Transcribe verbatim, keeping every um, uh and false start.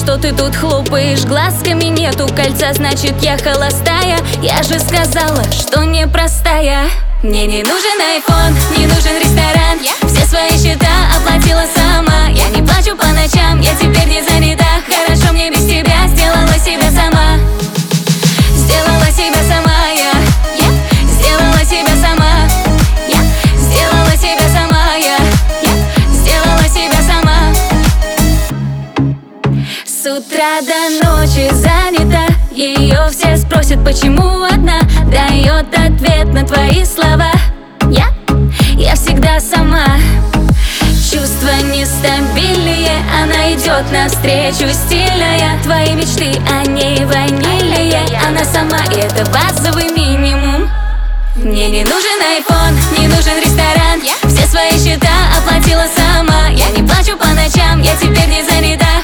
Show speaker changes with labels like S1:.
S1: что ты тут хлопаешь глазками. Нету кольца, значит я холостая. Я же сказала, что непростая. Мне не нужен айфон, не нужен ресторан. Все свои счета оплатила сама. Я не плачу по ночам, я теперь не занята. Хорошо мне без тебя, сделала себя сама. Сделала себя сама я, я сделала себя сама. Я сделала себя сама я, я сделала себя сама. С утра до ночи занята. Ее все спросят, почему одна. Дает ответ на твои слова. Я, я всегда сама. Чувства нестабильные, она идет навстречу стильная. Твои мечты о ней ванильные. Она сама, и это базовый минимум. Мне не нужен айфон, не нужен ресторан. Все свои счета оплатила сама. Я не плачу по ночам, я теперь не занята.